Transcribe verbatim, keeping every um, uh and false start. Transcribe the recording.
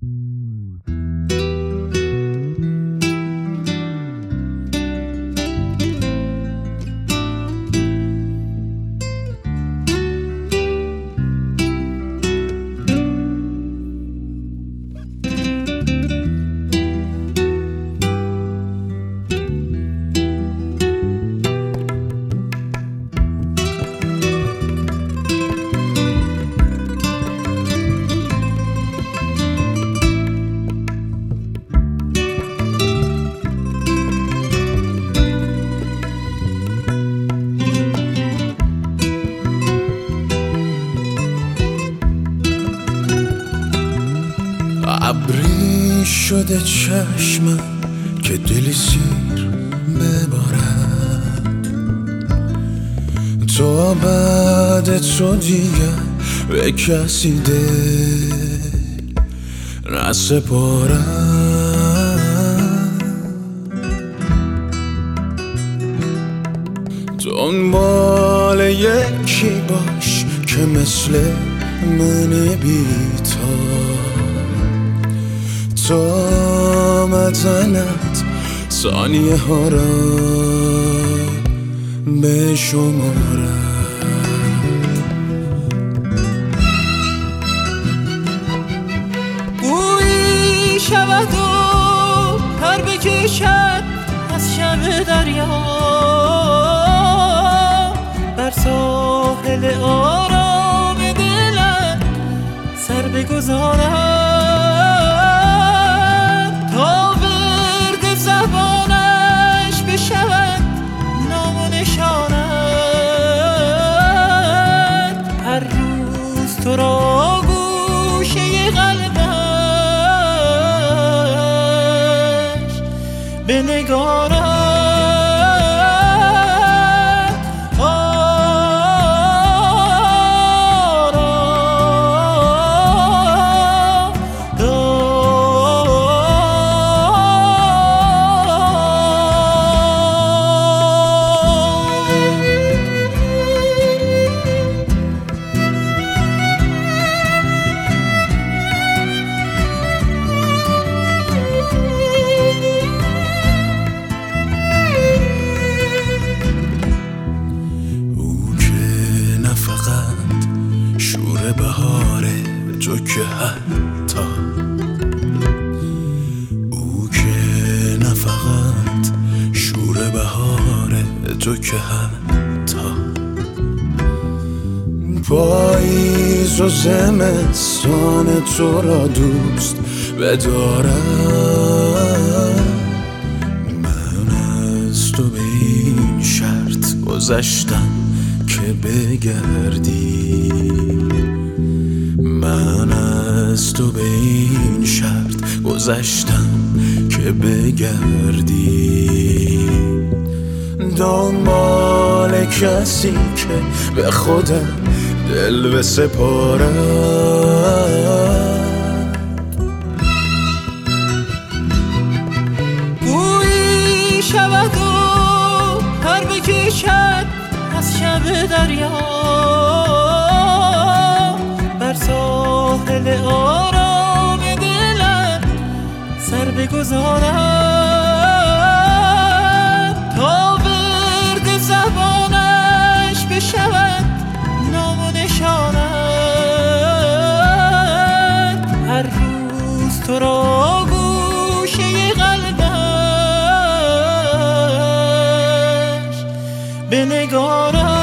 ابری شده چشمم که دلی سیر ببارد، تا بعد تو دیگه به کسی دل نسپارد. دنبال یکی باش که مثل من بی‌تاب تا مدنت ثانیه ها را به شمارم. بویی شود و پر بکشد از شب دریا، بر ساحل آرام دلم سر بگذارم، تو را گوشه قلبش بنگارم. شور بهاره تو که حتی او که نه فقط شور بهاره تو که حتی پاییز و زمستان تو را دوست بدارم. من از تو به این شرط گذشتم که بگردی، من از تو به این شرط گذشتم که بگردی. دنبال کسی که به خودم دل بسپارم. گویی شود و پر بکشد از شب دریا، بر ساحل آرام دلم سر بگذارم، تا ورد زبانش بشود نام و نشانت. هر روز تو را گوشه قلبش بنگارم.